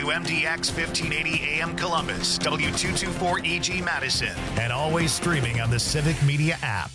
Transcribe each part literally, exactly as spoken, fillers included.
W M D X fifteen eighty A M Columbus, W two twenty-four E G Madison, and always streaming on the Civic Media app.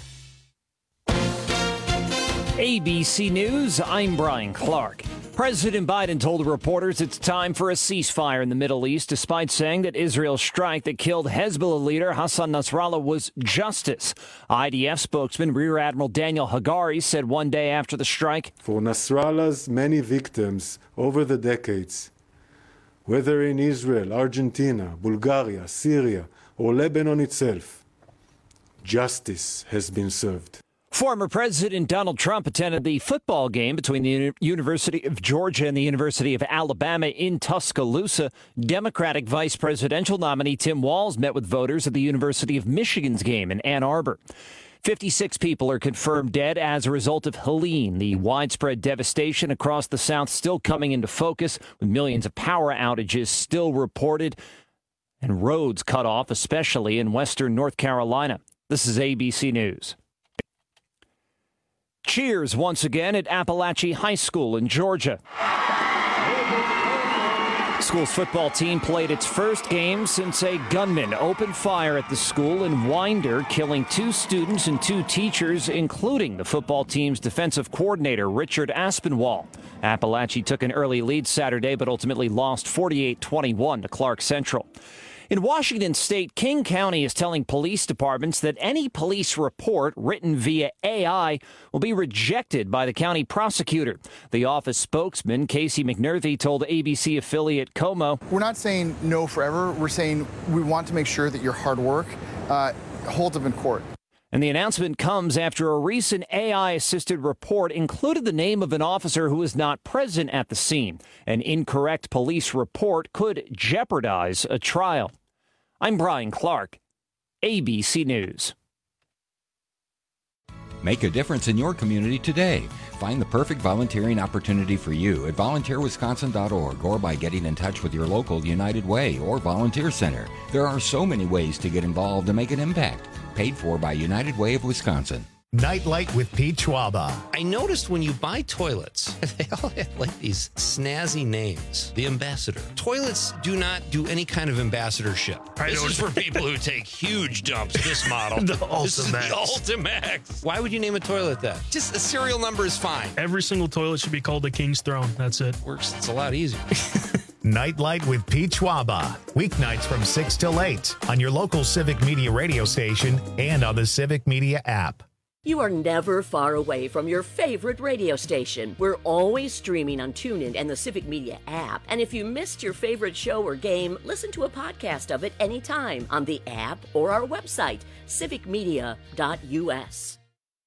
A B C News, I'm Brian Clark. President Biden told reporters it's time for a ceasefire in the Middle East, despite saying that Israel's strike that killed Hezbollah leader Hassan Nasrallah was justice. I D F spokesman Rear Admiral Daniel Hagari said one day after the strike, for Nasrallah's many victims over the decades, whether in Israel, Argentina, Bulgaria, Syria, or Lebanon itself, justice has been served. Former President Donald Trump attended the football game between the University of Georgia and the University of Alabama in Tuscaloosa. Democratic vice presidential nominee Tim Walz met with voters at the University of Michigan's game in Ann Arbor. fifty-six people are confirmed dead as a result of Helene, the widespread devastation across the South still coming into focus, with millions of power outages still reported and roads cut off, especially in western North Carolina. This is A B C News. Cheers once again at Appalachia High School in Georgia. School's football team played its first game since a gunman opened fire at the school in Winder, killing two students and two teachers, including the football team's defensive coordinator, Richard Aspinwall. Appalachia took an early lead Saturday, but ultimately lost forty-eight twenty-one to Clark Central. In Washington state, King County is telling police departments that any police report written via A I will be rejected by the county prosecutor. The office spokesman, Casey McNerthy, told A B C affiliate Como, we're not saying no forever. We're saying we want to make sure that your hard work uh, holds up in court. And the announcement comes after a recent A I-assisted report included the name of an officer who was not present at the scene. An incorrect police report could jeopardize a trial. I'm Brian Clark, A B C News. Make a difference in your community today. Find the perfect volunteering opportunity for you at volunteer wisconsin dot org or by getting in touch with your local United Way or Volunteer Center. There are so many ways to get involved and make an impact. Paid for by United Way of Wisconsin. Nightlight with Pete Schwaba. I noticed when you buy toilets, they all have like these snazzy names. The Ambassador. Toilets do not do any kind of ambassadorship. I this is for people who take huge dumps. This model. the This is the Ultimax. Ultimax. Why would you name a toilet that? Just a serial number is fine. Every single toilet should be called the King's Throne. That's it. Works. It's a lot easier. Nightlight with Pete Schwaba. Weeknights from six till eight on your local Civic Media radio station and on the Civic Media app. You are never far away from your favorite radio station. We're always streaming on TuneIn and the Civic Media app. And if you missed your favorite show or game, listen to a podcast of it anytime on the app or our website, civic media dot u s.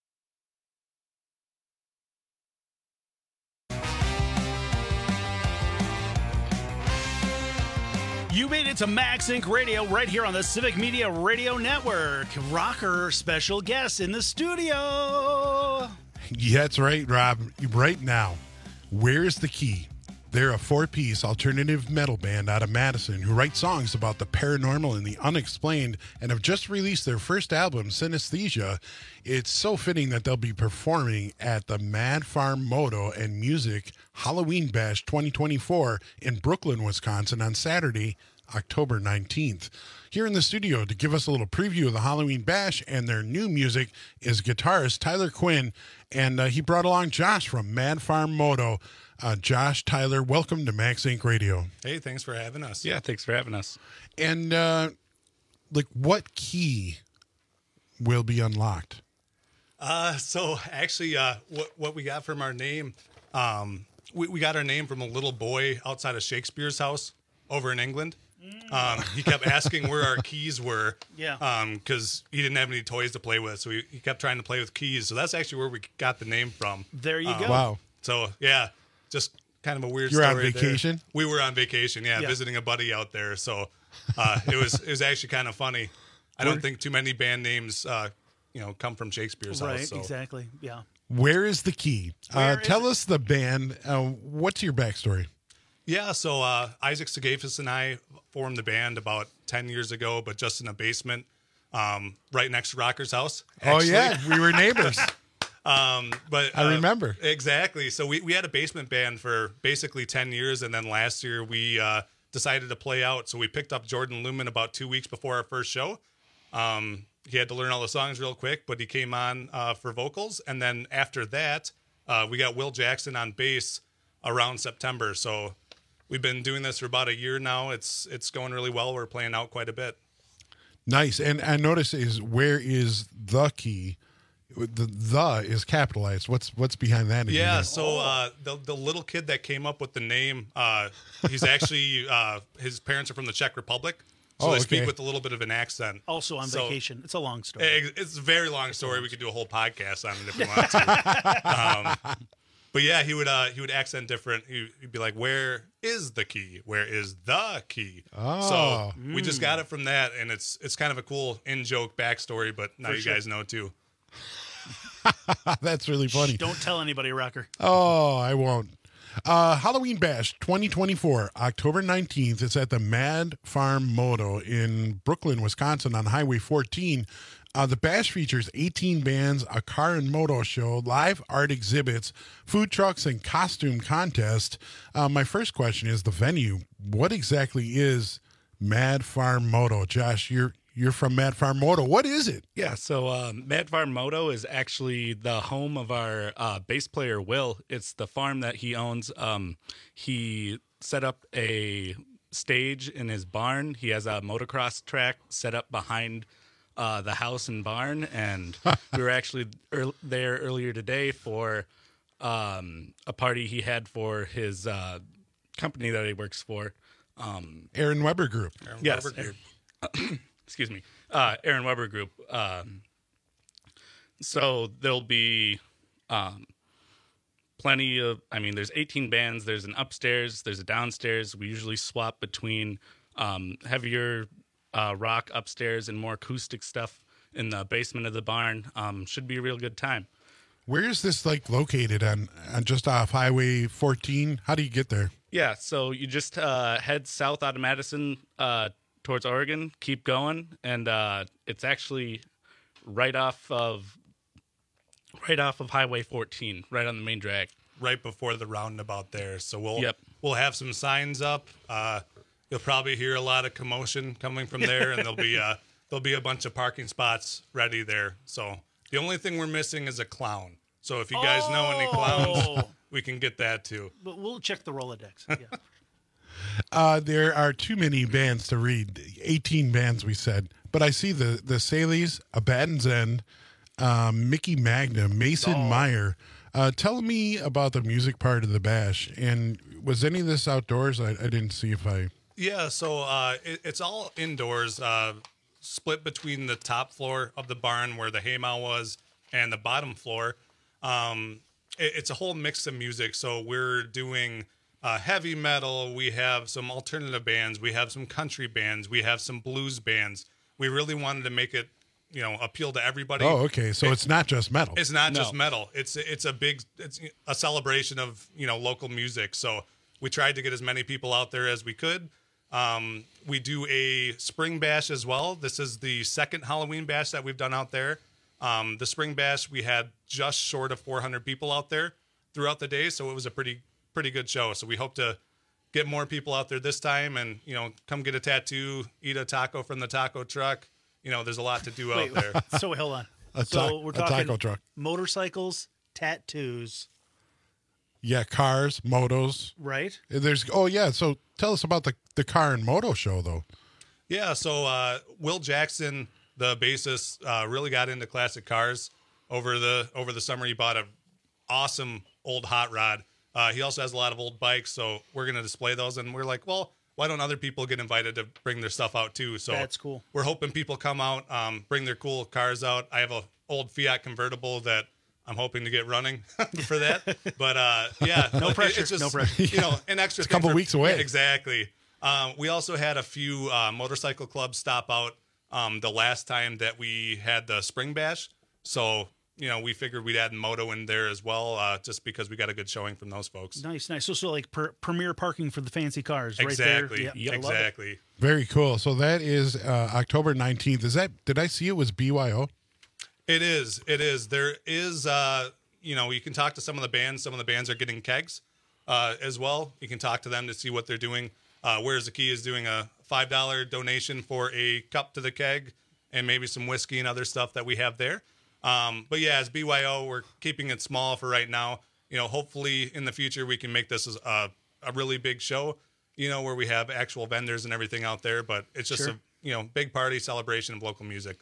You made it to Max Inc Radio right here on the Civic Media Radio Network. Rocker special guest in the studio. Yeah, that's right, Rob. Right now, Where's the Key? They're a four-piece alternative metal band out of Madison who write songs about the paranormal and the unexplained and have just released their first album, Synesthesia. It's so fitting that they'll be performing at the Mad Farm Moto and Music Halloween Bash twenty twenty-four in Brooklyn, Wisconsin on Saturday, October nineteenth. Here in the studio to give us a little preview of the Halloween Bash and their new music is guitarist Tyler Quinn, and uh, he brought along Josh from Mad Farm Moto. Uh, Josh, Tyler, welcome to Max Inc Radio. Hey, thanks for having us. Yeah, thanks for having us. And, uh, like, what key will be unlocked? Uh, so, actually, uh, what, what we got from our name, um, we, we got our name from a little boy outside of Shakespeare's house over in England. Um, he kept asking where our keys were. Yeah. Um, because he didn't have any toys to play with, so he, he kept trying to play with keys. So that's actually where we got the name from. There you um, go. Wow. So, yeah. Just kind of a weird You're story. on vacation? There. We were on vacation, yeah, Yeah. visiting a buddy out there. So uh, it was it was actually kind of funny. I don't think too many band names, uh, you know, come from Shakespeare's Right, house. So. exactly. Yeah. Where is the Key? Where Uh, is tell it? us the band. Uh, what's your backstory? Yeah, so uh, Isaac Sagafis and I formed the band about ten years ago, but just in a basement um, right next to Rocker's house. Actually. Oh, yeah. We were neighbors. Um, but I uh, remember. Exactly. So we, we had a basement band for basically ten years. And then last year we uh, decided to play out. So we picked up Jordan Lumen about two weeks before our first show. Um, he had to learn all the songs real quick, but he came on uh, for vocals. And then after that, uh, we got Will Jackson on bass around September. So we've been doing this for about a year now. It's it's going really well. We're playing out quite a bit. Nice. And I notice is where is the key? The the is capitalized. What's what's behind that? Yeah, again? so uh, the the little kid that came up with the name, uh, he's actually uh, his parents are from the Czech Republic, so Oh, they okay. speak with a little bit of an accent. Also on So- vacation. It's a long story. It- It's a very long story. We could do a whole podcast on it if we want to. um, but yeah, he would uh, he would accent different. He, he'd be like, "Where is the key? Where is the key?" Oh. So we just got it from that, and it's it's kind of a cool in joke backstory. But now For you sure. guys know too. That's really funny. Shh, don't tell anybody, Rocker. Oh, I won't. Uh, Halloween Bash twenty twenty-four, October nineteenth. It's at the Mad Farm Moto in Brooklyn, Wisconsin on Highway fourteen. Uh, the Bash features eighteen bands, a car and moto show, live art exhibits, food trucks, and costume contest. Uh, my first question is the venue. What exactly is Mad Farm Moto? Josh, you're you're from Mad Farm Moto. What is it? Yeah, so um, Mad Farm Moto is actually the home of our uh, bass player, Will. It's the farm that he owns. Um, he set up a stage in his barn. He has a motocross track set up behind uh, the house and barn. And we were actually ear- there earlier today for um, a party he had for his uh, company that he works for. Um, Aaron Weber Group. Aaron yes. Weber Group. Excuse me, uh, Aaron Weber Group. Um, so there'll be um, plenty of, I mean, there's eighteen bands. There's an upstairs, there's a downstairs. We usually swap between um, heavier uh, rock upstairs and more acoustic stuff in the basement of the barn. Um, should be a real good time. Where is this like located on, on just off Highway fourteen? How do you get there? Yeah, so you just uh, head south out of Madison uh, towards Oregon, keep going, and uh, it's actually right off of right off of Highway fourteen, right on the main drag, right before the roundabout there. So we'll Yep. we'll have some signs up. Uh, you'll probably hear a lot of commotion coming from there, and there'll be uh, there'll be a bunch of parking spots ready there. So the only thing we're missing is a clown. So if you guys know any clowns, Oh. we can get that too. But we'll check the Rolodex. Yeah. Uh, there are too many bands to read. eighteen bands, we said. But I see the the Saleys, Abaddon's End, um, Mickey Magna, Mason Oh. Meyer. Uh, tell me about the music part of the bash. And was any of this outdoors? I, I didn't see if I. Yeah, so uh, it, it's all indoors, uh, split between the top floor of the barn where the haymow was and the bottom floor. Um, it, it's a whole mix of music. So we're doing uh, heavy metal. We have some alternative bands. We have some country bands. We have some blues bands. We really wanted to make it, you know, appeal to everybody. Oh, okay. So It- it's not just metal. It's not No. just metal. It's it's a big it's a celebration of, you know, local music. So we tried to get as many people out there as we could. Um, we do a spring bash as well. This is the second Halloween bash that we've done out there. Um, the spring bash, we had just short of four hundred people out there throughout the day, so it was a pretty pretty good show. So we hope to get more people out there this time, and you know, come get a tattoo, eat a taco from the taco truck. You know, there's a lot to do out Wait, there. so hold on. A so ta- we're a talking taco truck. motorcycles, tattoos, Yeah, cars, motos. right? There's. Oh, yeah. So tell us about the, the car and moto show, though. Yeah, so uh, Will Jackson, the bassist, uh, really got into classic cars over the over the summer. He bought a awesome old hot rod. Uh, he also has a lot of old bikes, so we're going to display those. And we're like, well, why don't other people get invited to bring their stuff out too? So That's cool. We're hoping people come out, um, bring their cool cars out. I have a old Fiat convertible that I'm hoping to get running for that. But uh, yeah, No it- pressure, It's just, no pressure. You know, an extra It's a couple thing for- weeks away. Yeah, exactly. Um, we also had a few uh, motorcycle clubs stop out um, the last time that we had the spring bash. So, you know, we figured we'd add moto in there as well, uh, just because we got a good showing from those folks. Nice, nice. So, so like per, premier parking for the fancy cars, right Exactly. there. Yeah, I love it. Exactly. Very cool. So that is uh, October nineteenth. Is that? Did I see it was B Y O? It is. It is. There is, uh, you know, you can talk to some of the bands. Some of the bands are getting kegs uh, as well. You can talk to them to see what they're doing. Uh, Where's the Key is doing a five dollar donation for a cup to the keg and maybe some whiskey and other stuff that we have there. Um, but yeah, as B Y O, we're keeping it small for right now. You know, hopefully in the future we can make this as a, a really big show, you know, where we have actual vendors and everything out there. But it's just Sure. a, you know, big party celebration of local music.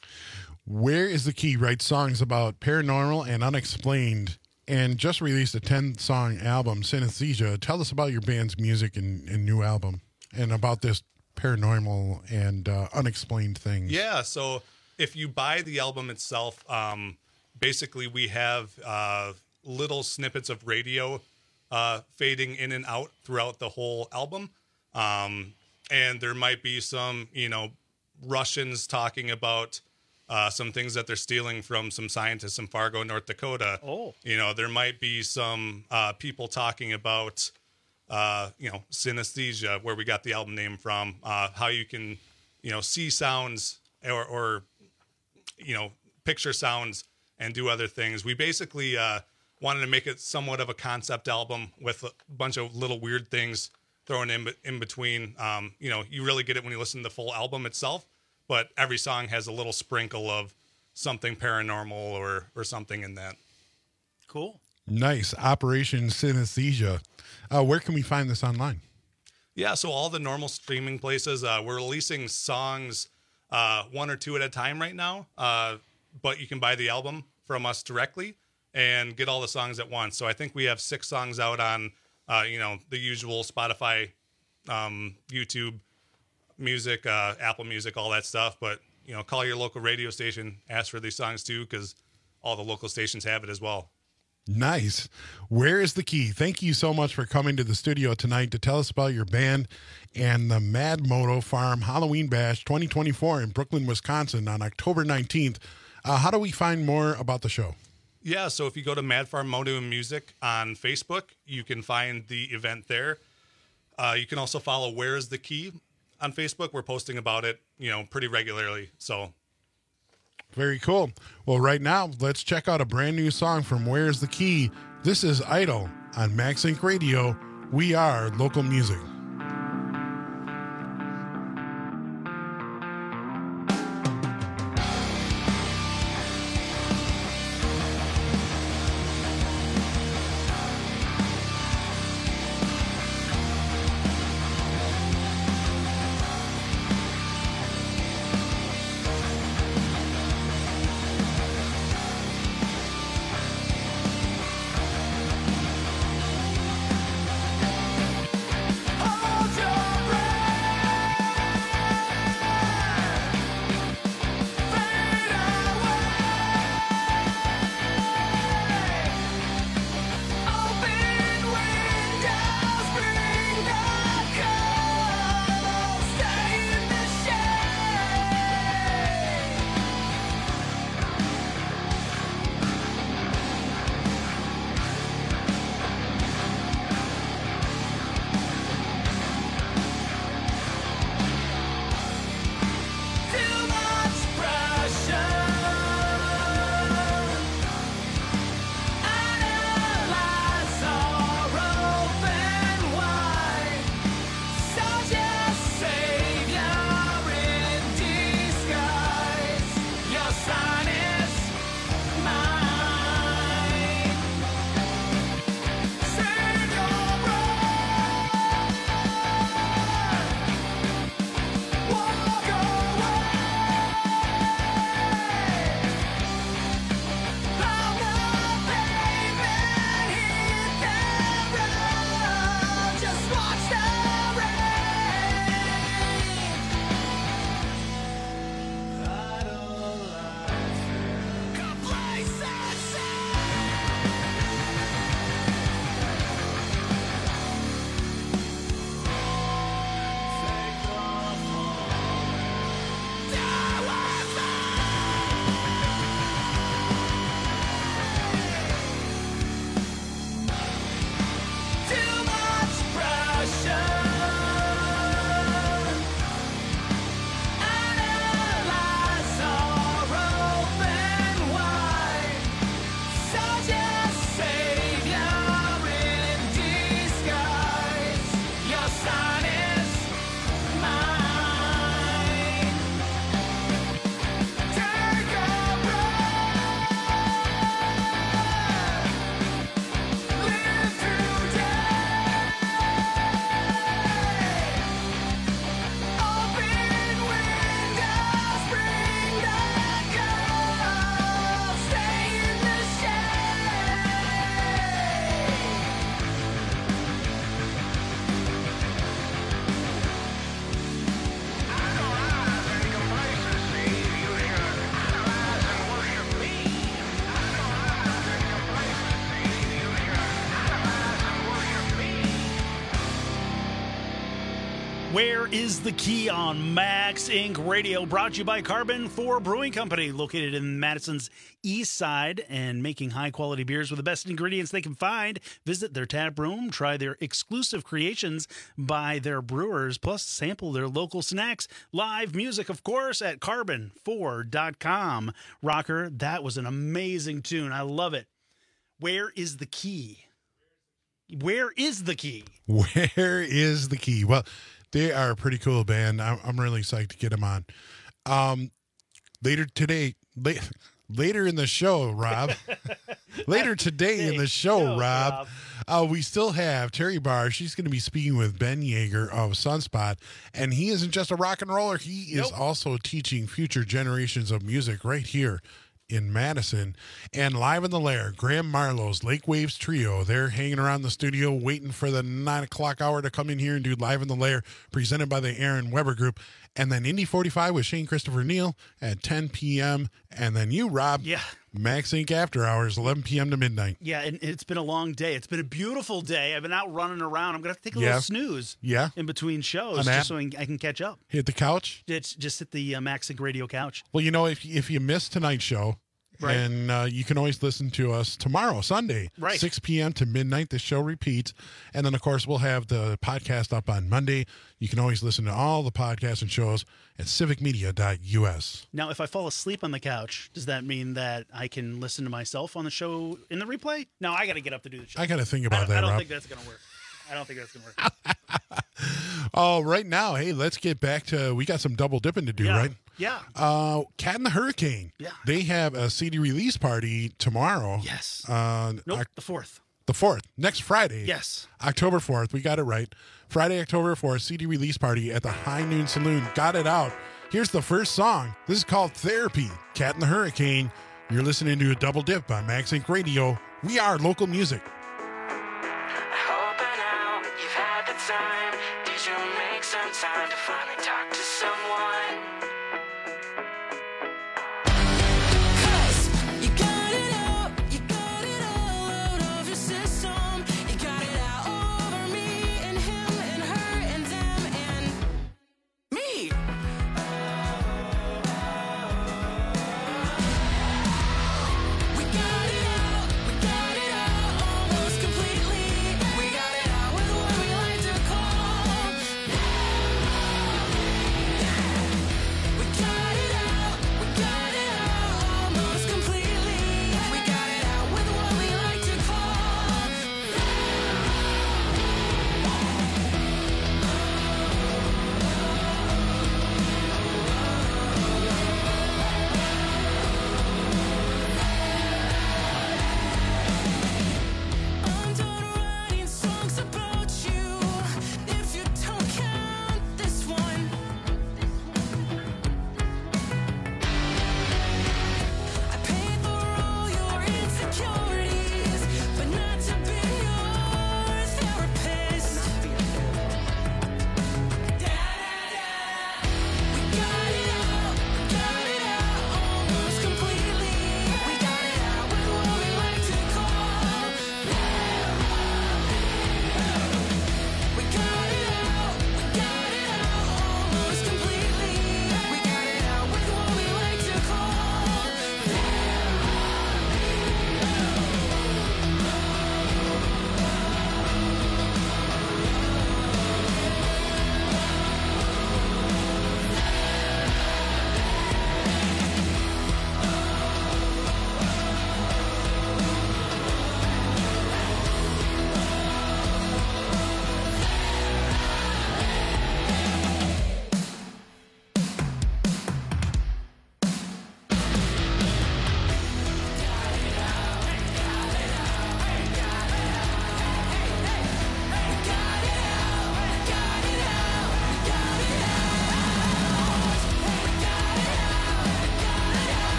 Where is the Key writes songs about paranormal and unexplained, and just released a ten-song album, Synesthesia. Tell us about your band's music and, and new album, and about this paranormal and uh, unexplained things. Yeah, so if you buy the album itself, um, basically we have uh, little snippets of radio uh, fading in and out throughout the whole album. Um, and there might be some, you know, Russians talking about uh, some things that they're stealing from some scientists in Fargo, North Dakota. Oh. You know, there might be some uh, people talking about, uh, you know, synesthesia, where we got the album name from, uh, how you can, you know, see sounds or, or, you know, picture sounds and do other things. We basically uh, wanted to make it somewhat of a concept album with a bunch of little weird things thrown in in between. Um, you know, you really get it when you listen to the full album itself, but every song has a little sprinkle of something paranormal or or something in that. Cool. Nice. Operation Synesthesia. Uh, where can we find this online? Yeah, so all the normal streaming places. Uh, we're releasing songs uh, one or two at a time right now, uh, but you can buy the album from us directly and get all the songs at once. So I think we have six songs out on, uh, you know, the usual Spotify, um, YouTube Music, uh, Apple Music, all that stuff. But, you know, call your local radio station, ask for these songs too, because all the local stations have it as well. Nice. Where is the Key? Thank you so much for coming to the studio tonight to tell us about your band and the Mad Moto Farm Halloween Bash twenty twenty-four in Brooklyn, Wisconsin on October nineteenth. Uh, how do we find more about the show? Yeah, so if you go to Mad Farm Moto Music on Facebook, you can find the event there. Uh, you can also follow Where's the Key on Facebook. We're posting about it, you know, pretty regularly. So very cool. Well, right now, let's check out a brand new song from Where's the Key. This is Idol on MaxSync Radio. We are local music. Oh! Where is the Key on Max Incorporated. Radio, brought to you by Carbon four Brewing Company, located in Madison's east side and making high-quality beers with the best ingredients they can find. Visit their tap room, try their exclusive creations by their brewers, plus sample their local snacks. Live music, of course, at carbon four dot com. Rocker, that was an amazing tune. I love it. Where is the key? Where is the key? Where is the key? Well, they are a pretty cool band. I'm, I'm really psyched to get them on. Um, later today, late, later in the show, Rob. later today in the show, Yo, Rob, Rob. Uh, we still have Terry Barr. She's going to be speaking with Ben Yeager of Sunspot, and he isn't just a rock and roller. He is Nope. also teaching future generations of music right here in Madison. And live in the lair, Graham Marlowe's Lake Waves Trio. They're hanging around the studio waiting for the nine o'clock hour to come in here and do Live in the Lair, presented by the Aaron Weber Group. And then Indy forty-five with Shane Christopher Neal at ten p.m. And then you, Rob. Yeah. Max Inc After Hours, eleven p.m. to midnight. Yeah, and it's been a long day. It's been a beautiful day. I've been out running around. I'm going to take a Yeah. little snooze Yeah. in between shows A nap? just so I can catch up. Hit the couch. It's just at the uh, Max Inc Radio couch. Well, you know, if, if you missed tonight's show, Right. and uh, you can always listen to us tomorrow, Sunday, Right. six p.m. to midnight. The show repeats. And then, of course, we'll have the podcast up on Monday. You can always listen to all the podcasts and shows at civic media dot u s. Now, if I fall asleep on the couch, does that mean that I can listen to myself on the show in the replay? No, I got to get up to do the show. I got to think I about don't, that, I don't Rob. think that's going to work. I don't think that's going to work. Oh, right now, hey, let's get back to, we got some double dipping to do, Yeah. right? Yeah. Uh, Cat and the Hurricane. Yeah. They have a C D release party tomorrow. Yes. Uh, Nope, Oc- the fourth. the fourth, next Friday. Yes. October fourth. We got it right. Friday, October fourth, C D release party at the High Noon Saloon. Got it out. Here's the first song. This is called Therapy, Cat and the Hurricane. You're listening to a double dip on Max Inc Radio. We are local music. Hope by now you've had the time. Did you make some time to finally talk to someone? 'Cause you got it out, you got it all out of your system. You got it out over me and him and her and them and me. We got it out, we got it out almost completely. We got it out with what we like to call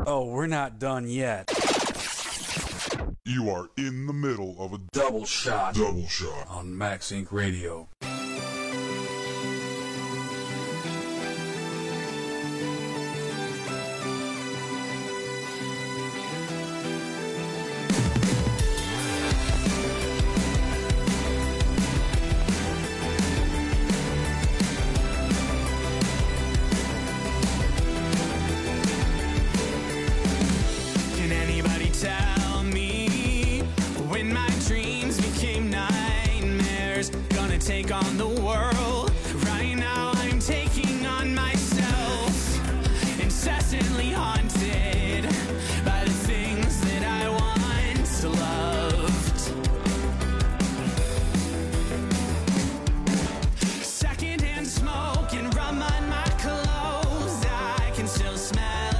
Oh, we're not done yet. You are in the middle of a Double shot. Double shot. On Max Inc Radio. Can anybody tell me when my dreams became nightmares? Gonna take on the world. Right now I'm taking on myself. Incessantly haunted by the things that I once loved. Secondhand smoke and rum on my clothes. I can still smell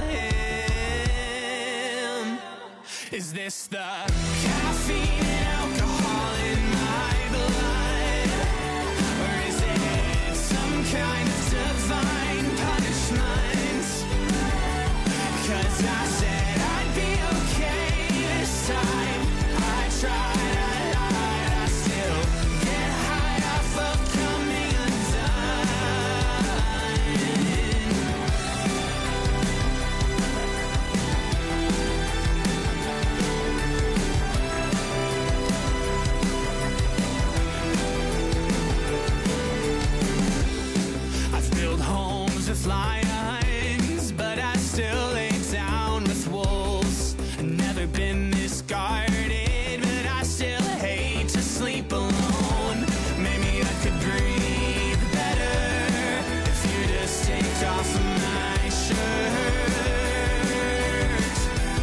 him. Is this the caffeine and alcohol in my blood? Or is it some kind of divine punishment? 'Cause I said I'd be okay this time. I tried, I lied, I still get high off of coming I've built homes with lions, but I still lay down with wolves. Never been this guarded, but I still hate to sleep alone. Maybe I could breathe better if you just take off my shirt.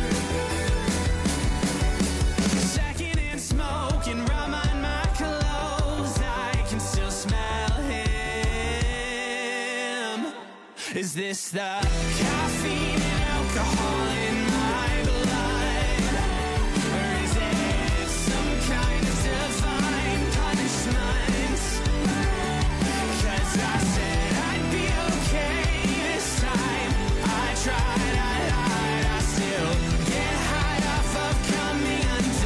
Secondhand smoke and rum on my clothes. I can still smell him. Is this the caffeine and alcohol in my blood? Or is it some kind of divine punishment? 'Cause I said I'd be okay this time. I tried, I lied, I still get high off of coming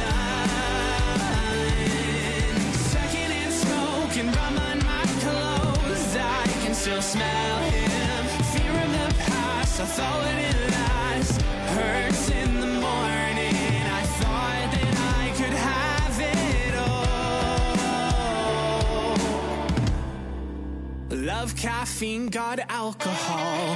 undone. Secondhand smoke and rum on my clothes. I can still smell him. Fear of the past, I thought it last. Hurts in the morning. I thought that I could have it all. Love caffeine, got alcohol.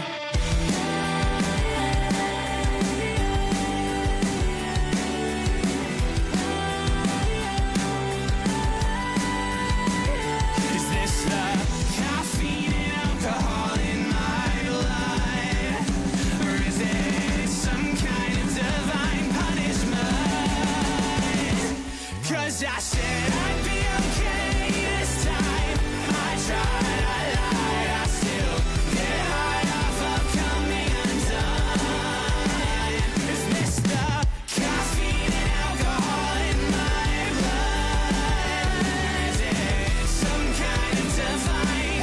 Is this the caffeine and alcohol in my blood? Or is it some kind of divine punishment? 'Cause I said I'd be okay this time. I tried, I lied, I still get high off of coming undone. Is this the caffeine and alcohol in my blood? Is it some kind of divine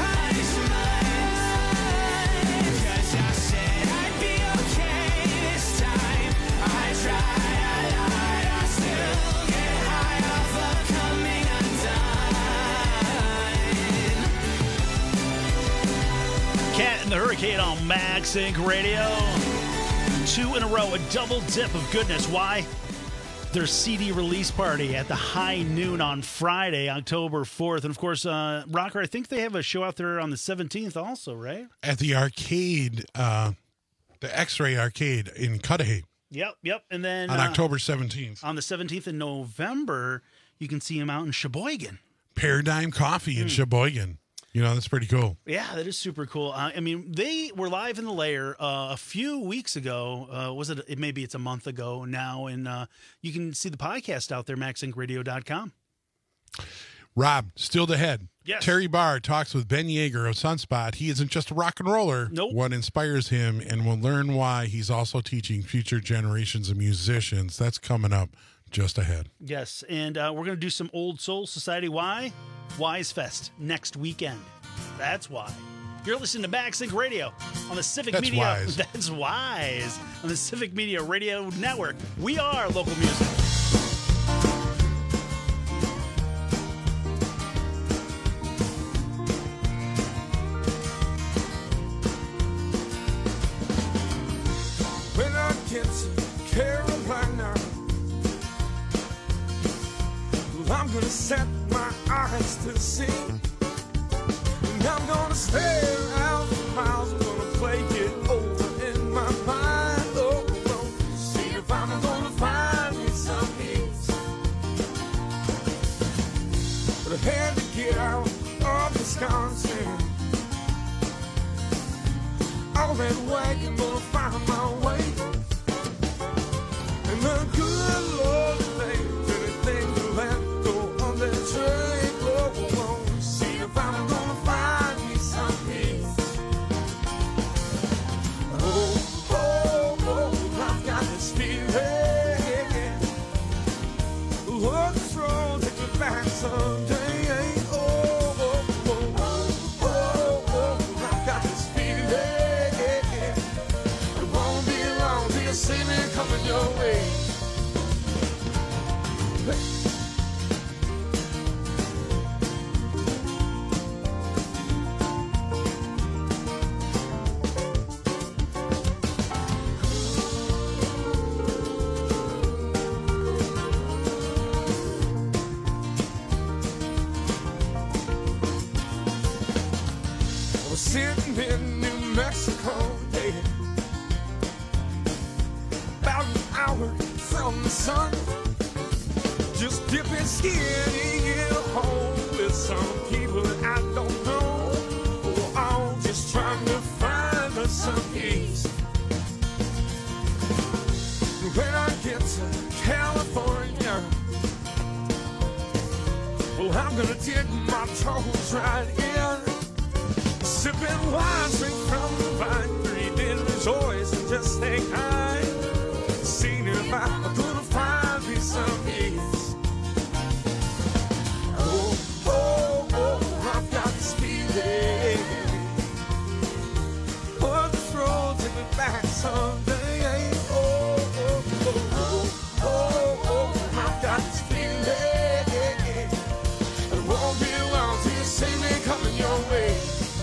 punishment? 'Cause I said I'd be okay this time. I tried, I lied, I still get high off of coming undone. Cat and the Hurricane on Max Inc Radio. Two in a row, a double dip of goodness. Why? Their C D release party at the High Noon on Friday, October fourth. And of course, uh, Rocker, I think they have a show out there on the seventeenth also, right? At the arcade, uh, the X-Ray Arcade in Cudahy Yep, yep. And then on uh, October seventeenth. on the seventeenth in November, you can see him out in Sheboygan. Paradigm Coffee in Sheboygan. You know, that's pretty cool. Yeah, that is super cool. Uh, I mean, they were live in the lair uh, a few weeks ago. Uh, was it? it? Maybe it's a month ago now, and uh, you can see the podcast out there, max inc radio dot com. Rob, still ahead. Yes. Terry Barr talks with Ben Yeager of Sunspot. He isn't just a rock and roller. Nope. What inspires him, and we'll learn why he's also teaching future generations of musicians. That's coming up just ahead. Yes, and uh, we're going to do some Old Soul Society. Why? Wise Fest next weekend. That's why. You're listening to MagSync Radio on the Civic That's Media. wise. That's wise. On the Civic Media Radio Network. We are local music. When I get to Carolina, I'm gonna set my eyes to sea, and I'm gonna stare out for miles. I'm gonna play it over in my mind. Oh, oh, see if I'm gonna find me some peace. But I had to get out of Wisconsin. All that wagon gonna find my way. And the good Lord thinks anything to let go on that train. Oh, oh, oh, see if I'm gonna find me some peace. Oh, oh, oh, I've got this feeling. Look, this road take me back someday. Oh, oh, oh, oh, oh, oh, I've got this feeling. See me coming your way. I was sitting in New Mexico, yeah. About an hour from the sun, just dipping skin in a hole with some people that I don't know. Oh, I'm just trying to find us some peace. When I get to California, well, I'm gonna dip my toes right in, sipping wine straight from the vine, breathing rejoice and just stay kind. Seeing if I'm gonna find me some peace. Oh, oh, oh, I've got this feeling. Oh, this road take me back someday. Oh, oh, oh, oh, oh, oh, I've got this feeling. It won't be long till you see me coming your way.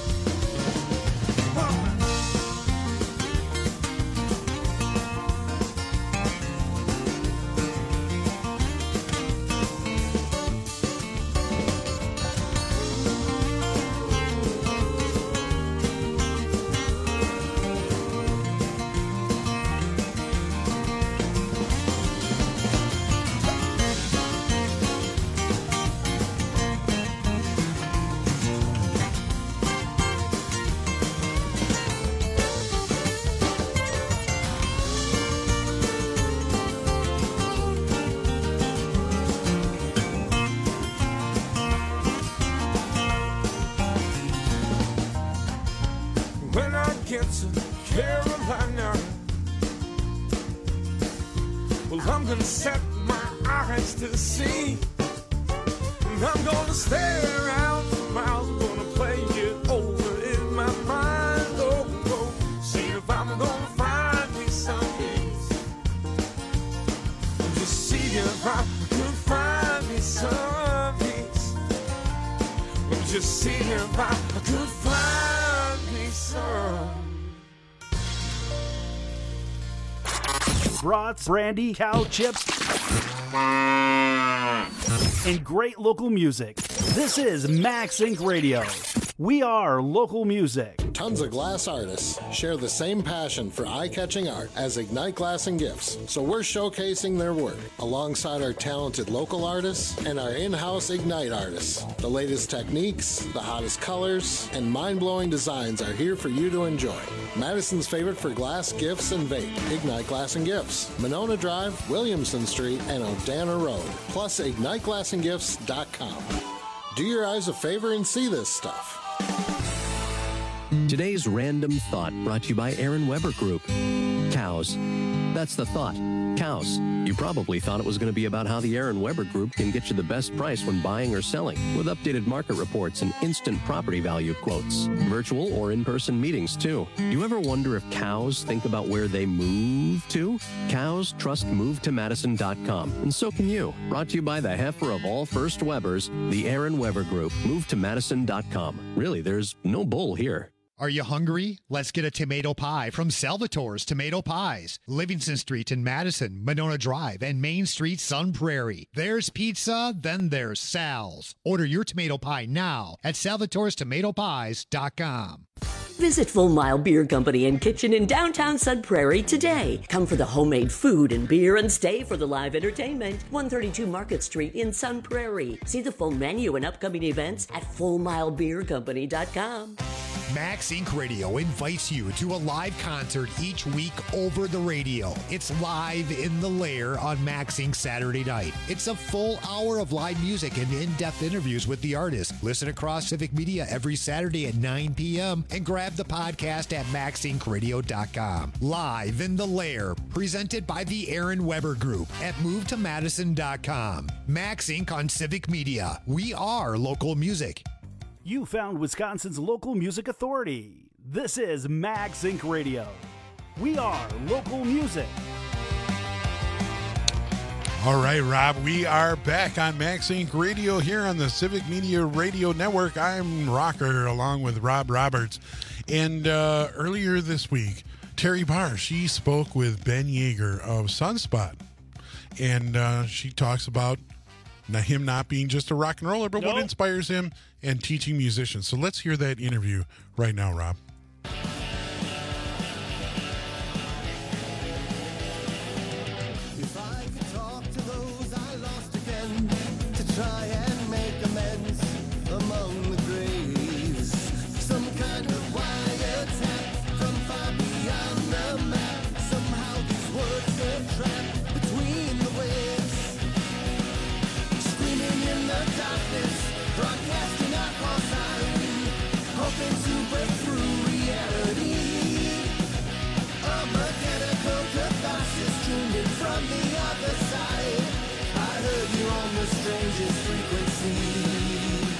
When I get to Carolina, well, I'm gonna set my eyes to sea, and I'm gonna stare out for miles. I'm gonna play it over in my mind. Oh, oh, see if I'm gonna find me some peace. Just see if I can find me some peace. Just see if I could find me some. Brats, brandy, cow chips, and great local music. This is MagSync Radio. We are local music. Tons of glass artists share the same passion for eye-catching art as Ignite Glass and Gifts, so we're showcasing their work alongside our talented local artists and our in-house Ignite artists. The latest techniques, the hottest colors, and mind-blowing designs are here for you to enjoy. Madison's favorite for glass, gifts, and vape, Ignite Glass and Gifts. Monona Drive, Williamson Street, and Odana Road, plus ignite glass and gifts dot com. Do your eyes a favor and see this stuff. Today's Random Thought brought to you by Aaron Weber Group. Cows. That's the thought. Cows. You probably thought it was going to be about how the Aaron Weber Group can get you the best price when buying or selling, with updated market reports and instant property value quotes. Virtual or in-person meetings, too. You ever wonder if cows think about where they move to? Cows trust move to madison dot com, and so can you. Brought to you by the heifer of all First Webers, the Aaron Weber Group. move to madison dot com. Really, there's no bull here. Are you hungry? Let's get a tomato pie from Salvatore's Tomato Pies. Livingston Street in Madison, Monona Drive, and Main Street, Sun Prairie. There's pizza, then there's Sal's. Order your tomato pie now at salvatores tomato pies dot com. Visit Full Mile Beer Company and Kitchen in downtown Sun Prairie today. Come for the homemade food and beer and stay for the live entertainment. one thirty-two Market Street in Sun Prairie. See the full menu and upcoming events at full mile beer company dot com. Max Inc Radio invites you to a live concert each week over the radio. It's Live in the Lair on Max Inc Saturday night. It's a full hour of live music and in-depth interviews with the artist. Listen across Civic Media every Saturday at nine p.m. and grab the podcast at max inc radio dot com. Live in the Lair, presented by the Aaron Weber Group at move to madison dot com. Max Inc on Civic Media. We are local music. You found Wisconsin's local music authority. This is Max Inc Radio. We are local music. All right, Rob, we are back on Max Inc Radio here on the Civic Media Radio Network. I'm Rocker along with Rob Roberts. And uh, earlier this week, Terry Barr, she spoke with Ben Yeager of Sunspot. And uh, she talks about Now, him not being just a rock and roller, but nope. what inspires him and teaching musicians. So let's hear that interview right now, Rob. If I could talk to those I lost again, to try and make amends among the graves, some kind of wiretap from far beyond the map. Somehow these words get trapped between the waves, screaming in the darkness, broadcasting our call sign, hoping to break through reality. A mechanical catharsis tuned in from the other side. I heard you on the strangest frequency.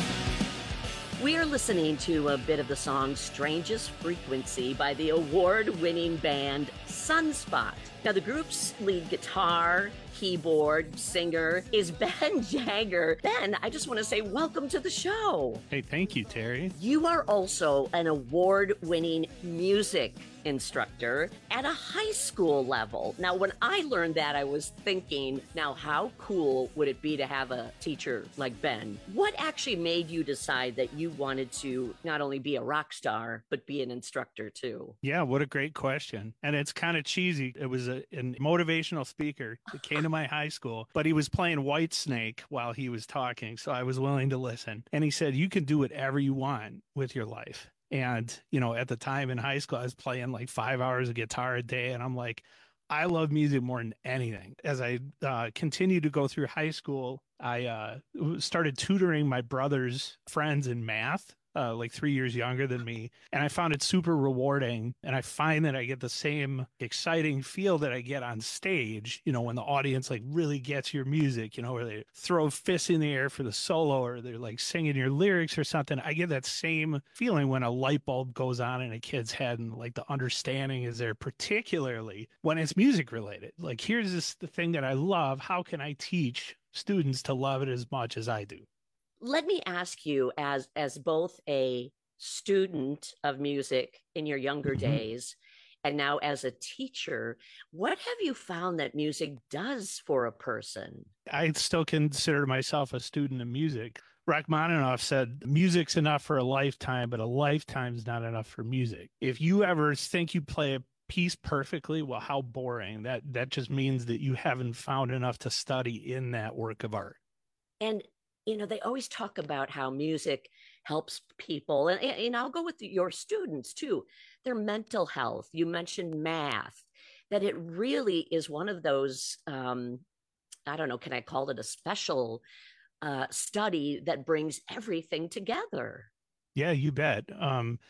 We are listening to a bit of the song Strangest Frequency by the award-winning band Sunspot. Now, the group's lead guitar, keyboard, singer is Ben Jagger. Ben, I just want to say welcome to the show. Hey, thank you, Terry. You are also an award-winning music instructor at a high school level. Now, when I learned that, I was thinking, now how cool would it be to have a teacher like Ben? What actually made you decide that you wanted to not only be a rock star, but be an instructor too? Yeah, what a great question. And it's kind of cheesy. It was a, a motivational speaker that came to my high school, but he was playing Whitesnake while he was talking, so I was willing to listen. And he said, you can do whatever you want with your life. And, you know, at the time in high school, I was playing like five hours of guitar a day. And I'm like, I love music more than anything. As I uh, continued to go through high school, I uh, started tutoring my brother's friends in math. Uh, like three years younger than me. And I found it super rewarding. And I find that I get the same exciting feel that I get on stage, you know, when the audience like really gets your music, you know, where they throw fists in the air for the solo or they're like singing your lyrics or something. I get that same feeling when a light bulb goes on in a kid's head and like the understanding is there, particularly when it's music related. Like, here's this the thing that I love. How can I teach students to love it as much as I do? Let me ask you, as as both a student of music in your younger mm-hmm. days and now as a teacher, what have you found that music does for a person? I still consider myself a student of music. Rachmaninoff said, music's enough for a lifetime, but a lifetime's not enough for music. If you ever think you play a piece perfectly, well, how boring. That that just means that you haven't found enough to study in that work of art. And you know, they always talk about how music helps people. And, and I'll go with your students too, their mental health. You mentioned math, that it really is one of those, um, I don't know, can I call it a special uh, study that brings everything together? Yeah, you bet. Um,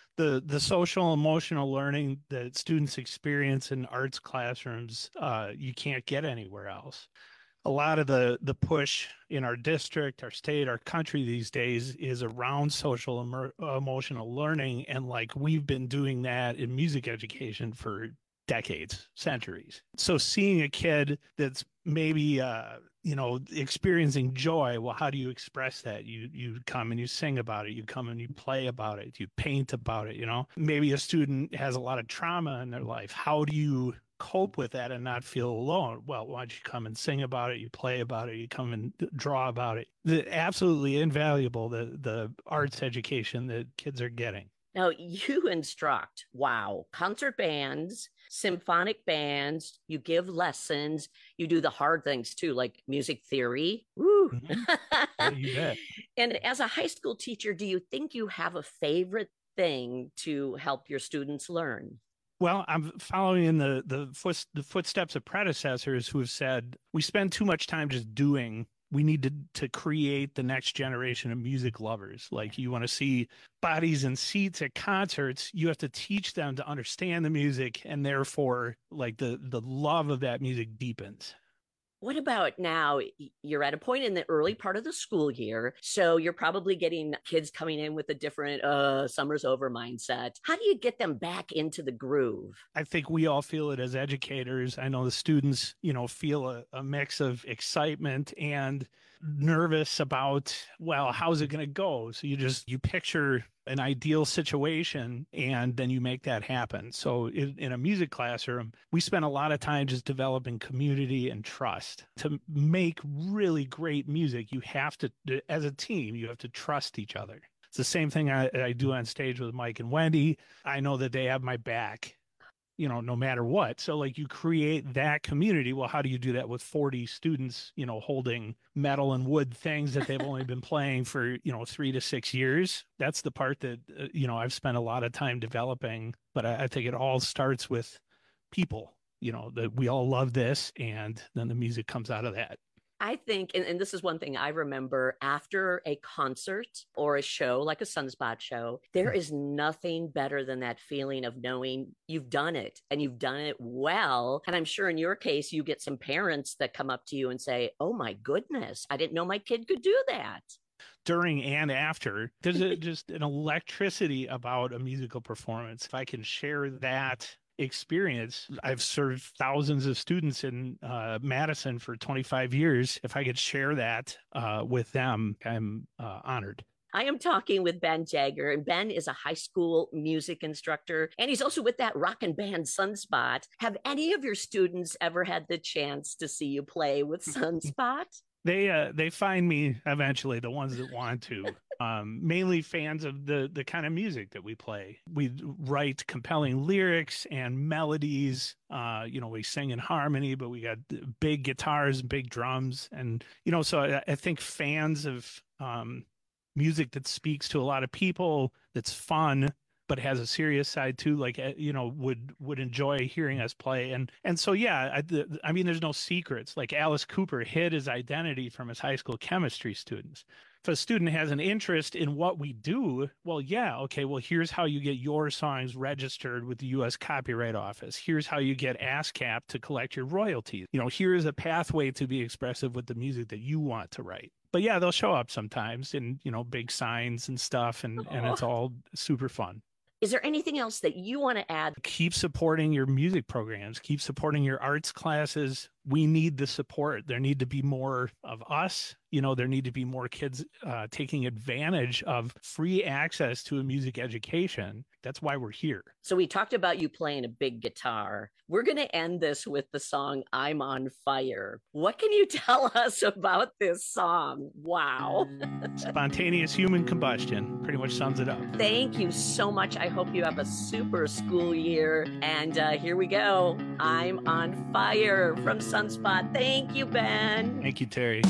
the the social emotional learning that students experience in arts classrooms, uh, you can't get anywhere else. A lot of the the push in our district, our state, our country these days is around social emer- emotional learning, and like we've been doing that in music education for decades, centuries. So seeing a kid that's maybe uh, you know, experiencing joy, well, how do you express that? You you come and you sing about it. You come and you play about it. You paint about it. You know, maybe a student has a lot of trauma in their life. How do you cope with that and not feel alone? Well, why don't you come and sing about it? You play about it. You come and draw about it. The absolutely invaluable the the arts education that kids are getting. Now, you instruct, wow, concert bands, symphonic bands, you give lessons, you do the hard things too, like music theory. Woo. Mm-hmm. Yeah, you bet. And as a high school teacher, do you think you have a favorite thing to help your students learn? Well, I'm following in the the, foot, the footsteps of predecessors who have said we spend too much time just doing. We need to to create the next generation of music lovers. Like, you want to see bodies and seats at concerts, you have to teach them to understand the music, and therefore, like, the the love of that music deepens. What about now? You're at a point in the early part of the school year, so you're probably getting kids coming in with a different uh, summer's over mindset. How do you get them back into the groove? I think we all feel it as educators. I know the students, you know, feel a, a mix of excitement and nervous about, well, how's it going to go? So you just, you picture an ideal situation and then you make that happen. So in, in a music classroom, we spend a lot of time just developing community and trust. To make really great music, you have to, as a team, you have to trust each other. It's the same thing I, I do on stage with Mike and Wendy. I know that they have my back, you know, no matter what. So like, you create that community. Well, how do you do that with forty students, you know, holding metal and wood things that they've only been playing for, you know, three to six years? That's the part that, uh, you know, I've spent a lot of time developing, but I, I think it all starts with people, you know, that we all love this, and then the music comes out of that. I think, and, and this is one thing I remember, after a concert or a show like a Sunspot show, there is nothing better than that feeling of knowing you've done it and you've done it well. And I'm sure in your case, you get some parents that come up to you and say, oh my goodness, I didn't know my kid could do that. During and after, there's a, just an electricity about a musical performance. If I can share that experience, I've served thousands of students in uh, Madison for twenty-five years. If I could share that uh, with them, I'm uh, honored. I am talking with Ben Jagger, and Ben is a high school music instructor, and he's also with that rockin' band Sunspot. Have any of your students ever had the chance to see you play with Sunspot? They uh, they find me eventually, the ones that want to. Um, mainly fans of the the kind of music that we play. We write compelling lyrics and melodies. Uh, you know, we sing in harmony, but we got big guitars and big drums. And, you know, so I, I think fans of um, music that speaks to a lot of people, that's fun, but has a serious side too, like, you know, would would enjoy hearing us play. And and so, yeah, I, the, I mean, there's no secrets. Like, Alice Cooper hid his identity from his high school chemistry students. If a student has an interest in what we do, well, yeah, okay, well, here's how you get your songs registered with the U S Copyright Office. Here's how you get ASCAP to collect your royalties. You know, here's a pathway to be expressive with the music that you want to write. But yeah, they'll show up sometimes in, you know, big signs and stuff, and, and it's all super fun. Is there anything else that you want to add? Keep supporting your music programs. Keep supporting your arts classes. We need the support. There need to be more of us. You know, there need to be more kids uh, taking advantage of free access to a music education. That's why we're here. So we talked about you playing a big guitar. We're going to end this with the song I'm on Fire. What can you tell us about this song? Wow. Spontaneous human combustion pretty much sums it up. Thank you so much. I hope you have a super school year. And uh, here we go. I'm on Fire from Sunspot. Thank you, Ben. Thank you, Terry.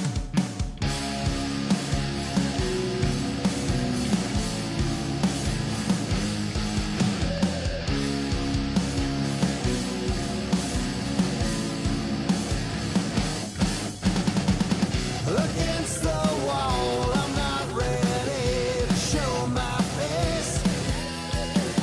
Against the wall, I'm not ready to show my face.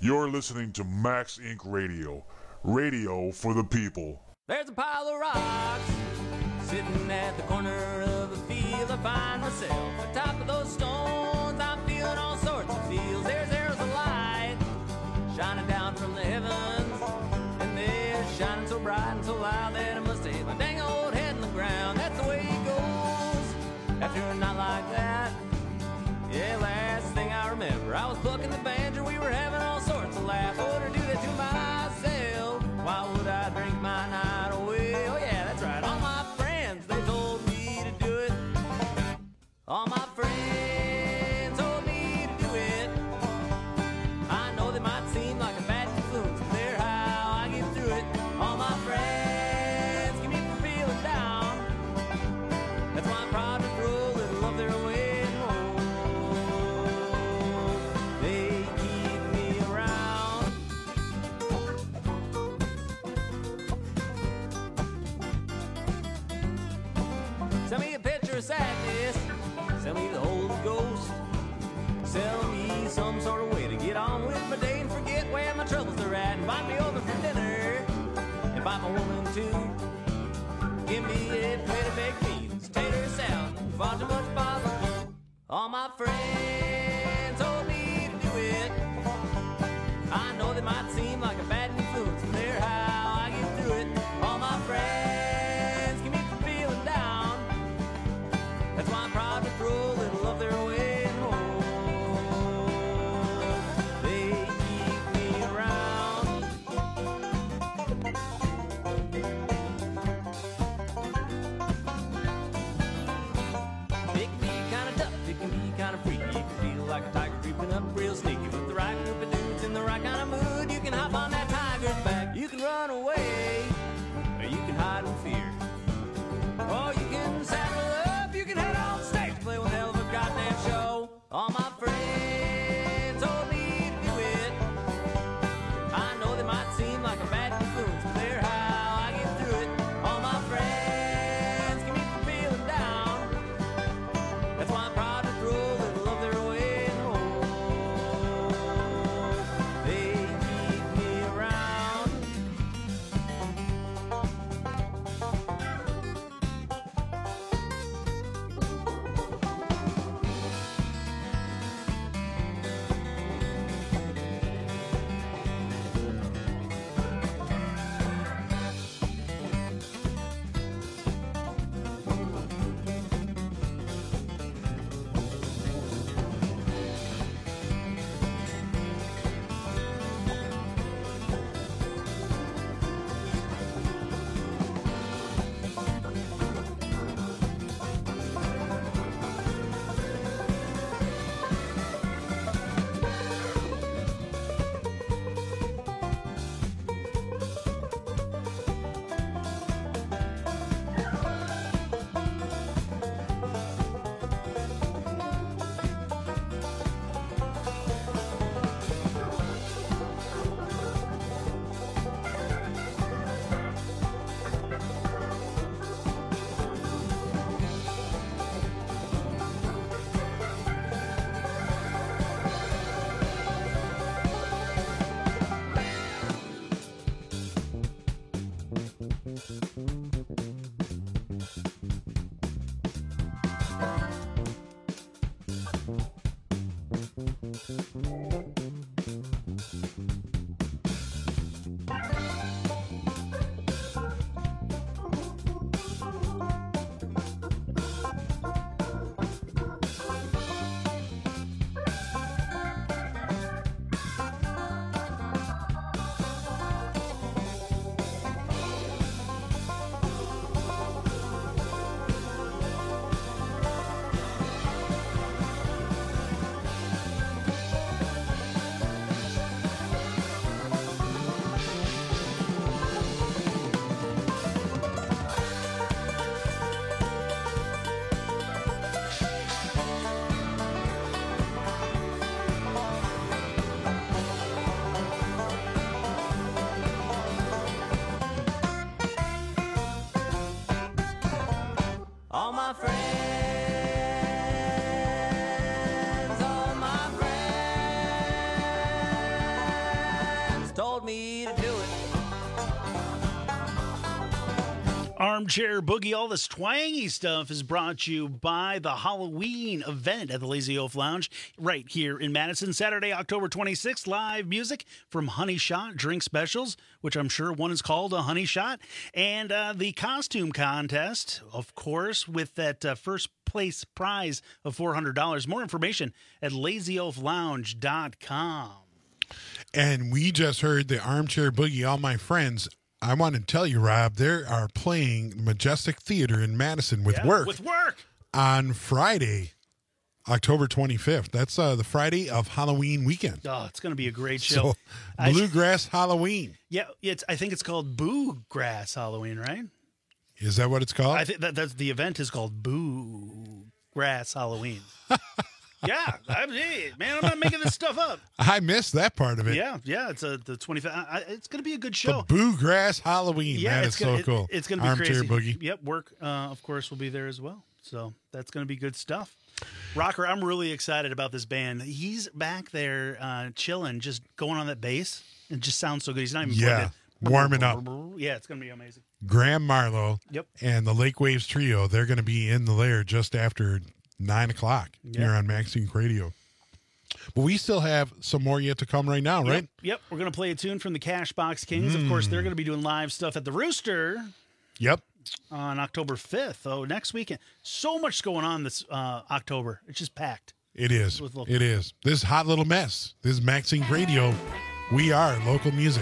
You're listening to Max Incorporated. Radio. Radio for the people. There's a pile of rocks sitting at the corner of a field. I find myself atop of those stones. I'm feeling all sorts of feels. There's arrows of light shining down from the heavens, and they're shining so bright and so loud that I must have hit my dang old head in the ground. That's the way it goes after a night like that. Yeah, last thing I remember, I was plucking the banjo. We were having all sorts of laughs. I would do that to myself. Why would I drink my night away? Oh yeah, that's right. All my friends, they told me to do it. All my friends told me to do it. I know they might seem like a bad influence, but they're how I get through it. All my friends keep me from feeling down. That's why I'm proud to throw a little of their way. Sell me a picture of sadness, sell me the Holy Ghost, sell me some sort of way to get on with my day and forget where my troubles are at. Invite me over for dinner, invite my woman too. Give me a plate of baked beans, tater salad, far too much bother. All my friends told me to do it. I know they might seem like a bad influence, but they're how I get through it. All my friends keep me from feeling down. That's why I'm proud to throw a little of their way home. They keep me around. It can be kind of tough, it can be kind of freaky. You can feel like a tiger creeping up real sneaky. With the right group of dudes in the right kind of mood, you can hop on that tiger's back. You can run away, or you can hide in fear. Or you can saddle up, you can head on stage, play one hell of a goddamn show. All my friends told me to do it. I know they might seem like a bad influence, but they're how I get through it. All my friends keep me from feeling down. That's why I'm proud to throw a little of their way home. They keep me around. All my friends, all my friends me to do it. Armchair Boogie, all this twangy stuff is brought to you by the Halloween event at the Lazy Oaf Lounge right here in Madison. Saturday, October twenty-sixth, live music from Honey Shot drink specials, which I'm sure one is called a Honey Shot, and uh, the costume contest, of course, with that uh, first place prize of four hundred dollars. More information at lazy oaf lounge dot com. And we just heard the Armchair Boogie, All My Friends. I want to tell you, Rob, they are playing Majestic Theater in Madison with Yeah, work. With work. On Friday, October twenty-fifth. That's uh, the Friday of Halloween weekend. Oh, it's going to be a great show. So, I- Bluegrass Halloween. Yeah, it's. I think it's called Boo Grass Halloween, right? Is that what it's called? I think that that's the event is called Boo Grass Halloween. Yeah, I'm, hey, man, I'm not making this stuff up. I missed that part of it. Yeah, yeah, it's a the twenty-fifth. I, it's going to be a good show. The Bluegrass Halloween. Yeah, that it's is gonna, so cool. It, it's going to be Armchair crazy. Boogie. Yep, work, uh, of course, will be there as well. So that's going to be good stuff. Rocker, I'm really excited about this band. He's back there uh, chilling, just going on that bass. It just sounds so good. He's not even Yeah, playing it. warming up. Yeah, it's going to be amazing. Graham Marlowe Yep. and the Lake Waves Trio, they're going to be in the lair just after nine o'clock Yeah. here on Maxine Radio. But we still have some more yet to come right now, right? Yep, yep. We're going to play a tune from the Cashbox Kings. Of course, they're going to be doing live stuff at the Rooster Yep. on October fifth. Oh, next weekend. So much going on this uh, October. It's just packed. It is. With local- It is. This is Hot Little Mess. This is Maxine Radio. We are local music.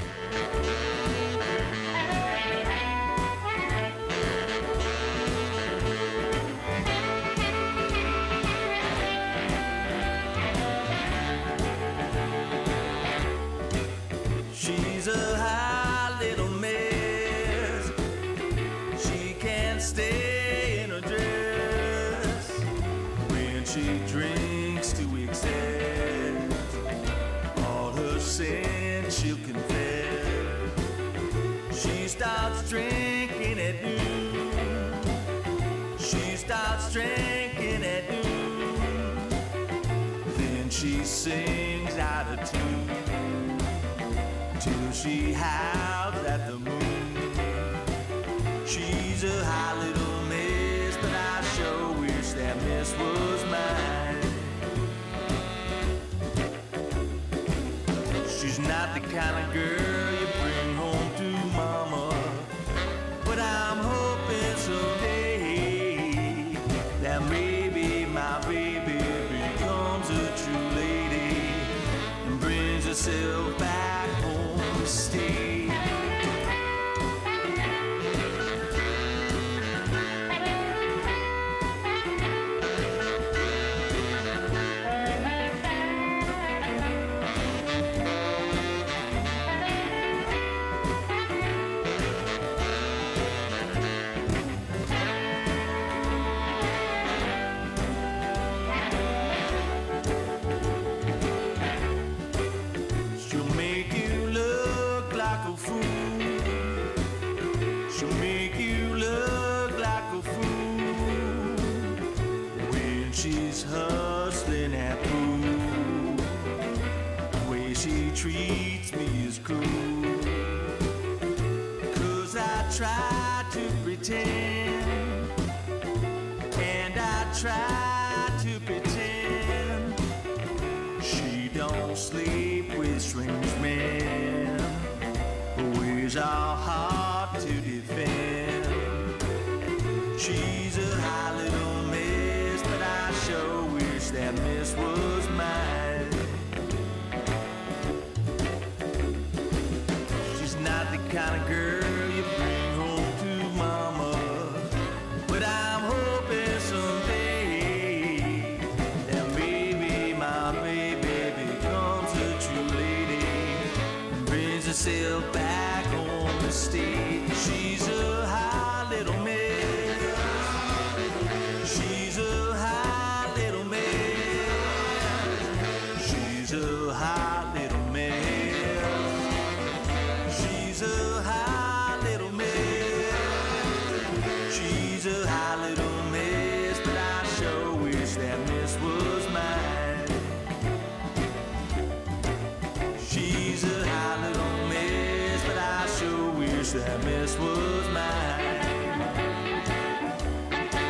She's a high little mess. She can't stay in her dress when she drinks to excess. All her sins she'll confess. She starts drinking at noon. She starts drinking at noon. Then she sings out of tune till she howls at the moon. She's a high little miss, but I sure wish that miss was mine. She's not the kind of girl you bring home to mama, but I'm hoping someday that maybe my baby becomes a true lady and brings herself back home to stay. She'll make you look like a fool. She'll make you look like a fool when she's hustling at pool. The way she treats me is cruel. 'Cause I try to pretend, and I try to pretend she don't sleep with strange men. Her ways are hard to defend. She's a high little miss, but I sure wish that miss was mine. She's not the kind of girl you bring home to mama, but I'm hoping someday that maybe my baby becomes a true lady and brings herself back on the stage. She's a high little miss. She's a high little miss.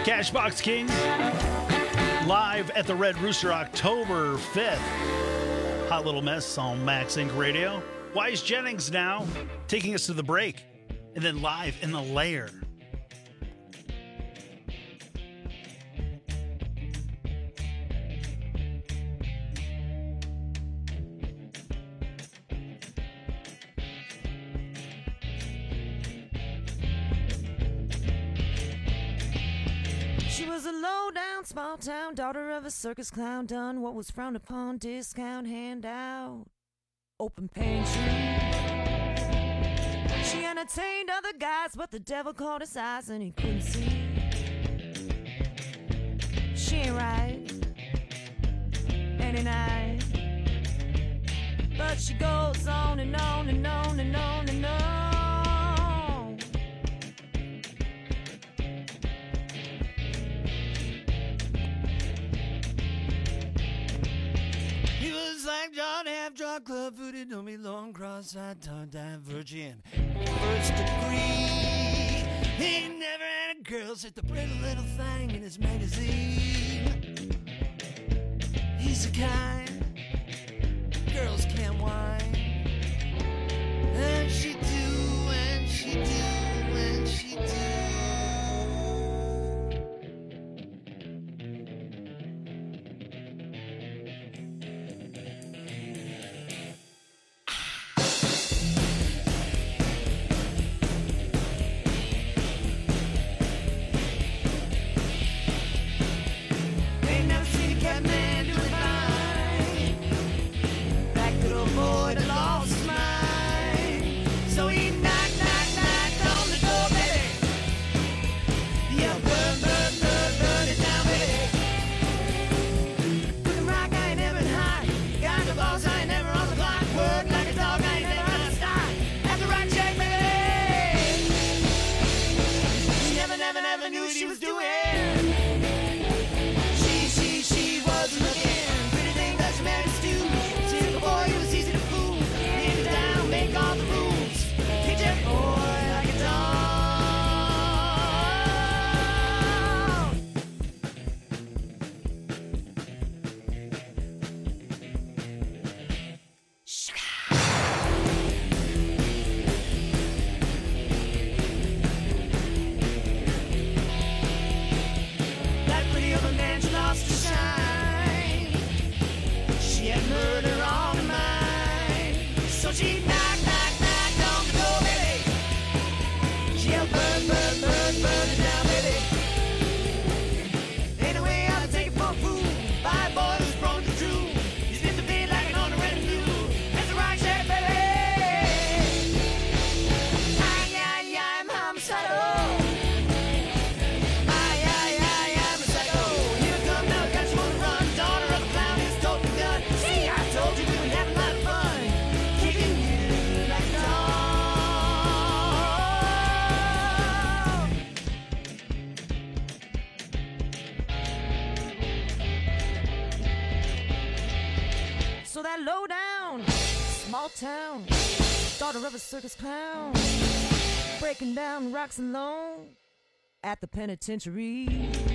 Cashbox King, live at the Red Rooster October fifth. Hot Little Mess on Max Inc Radio. Wise Jennings now taking us to the break, and then live in the lair. She was a low-down, small-town daughter of a circus clown, done what was frowned upon, discount handout, open pantry. She entertained other guys, but the devil caught his eyes and he couldn't see. She ain't right any night, but she goes on and on and on and on and on. He was like John, half-drunk, club-footed, don't be long, cross-eyed, tongue-tied, virgin. First degree. He never had a girl, said the pretty little thing in his magazine. He's the kind girls can't whine. And she do, and she do, and she do. So that low down, small town, daughter of a circus clown, breaking down rocks alone at the penitentiary.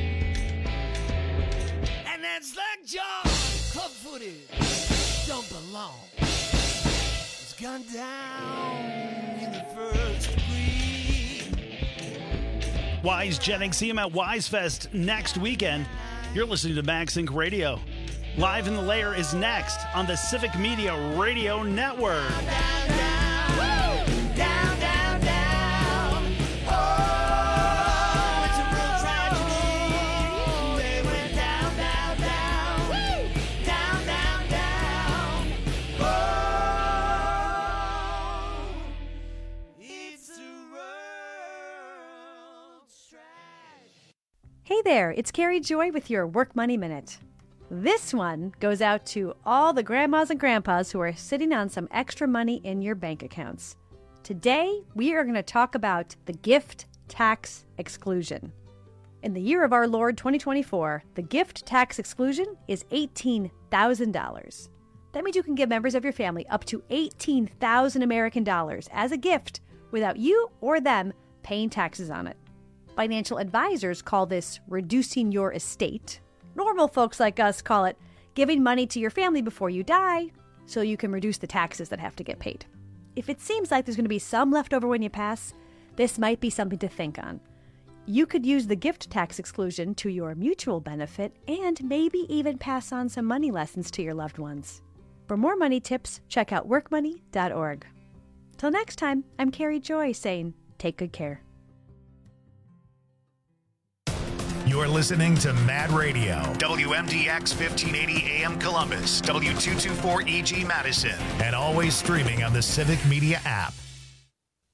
And that's like John, club-footed, don't belong. It's gone down in the first degree. Wise Jennings, see him at Wise Fest next weekend. You're listening to Max Inc Radio. Live in the Lair is next on the Civic Media Radio Network. Down, down, down. Oh, it's a real tragedy. They went down, down, down. Down, down, down. Oh, it's a world's tragedy. Hey there, it's Carrie Joy with your Work Money Minute. This one goes out to all the grandmas and grandpas who are sitting on some extra money in your bank accounts. Today, we are going to talk about the gift tax exclusion. In the year of our Lord twenty twenty-four, the gift tax exclusion is eighteen thousand dollars. That means you can give members of your family up to eighteen thousand American dollars as a gift without you or them paying taxes on it. Financial advisors call this reducing your estate. Normal folks like us call it giving money to your family before you die so you can reduce the taxes that have to get paid. If it seems like there's going to be some left over when you pass, this might be something to think on. You could use the gift tax exclusion to your mutual benefit and maybe even pass on some money lessons to your loved ones. For more money tips, check out work money dot org. Till next time, I'm Carrie Joy saying, take good care. You're listening to Mad Radio, W M D X fifteen eighty A M Columbus, W two twenty-four E G Madison, and always streaming on the Civic Media app.